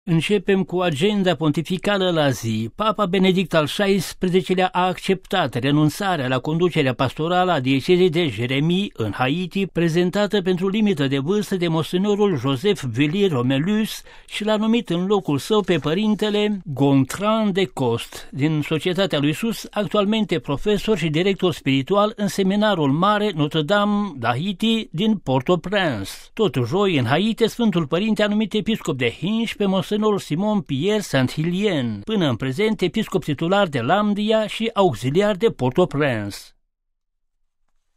Începem cu agenda pontificală la zi. Papa Benedict al XVI-lea a acceptat renunțarea la conducerea pastorală a diecezei de Jeremie în Haiti, prezentată pentru limită de vârstă de monsenorul Joseph Villiers Romelus, și l-a numit în locul său pe părintele Gontran de Cost, din Societatea lui Sus, actualmente profesor și director spiritual în seminarul mare Notre-Dame d'Haïti din Port-au-Prince. Tot joi, în Haiti, Sfântul Părinte a numit episcop de Hinch pe monsenorul Simon Pierre Saint-Hilien, până în prezent episcop titular de Lamdia și auxiliar de Port-au-Prince.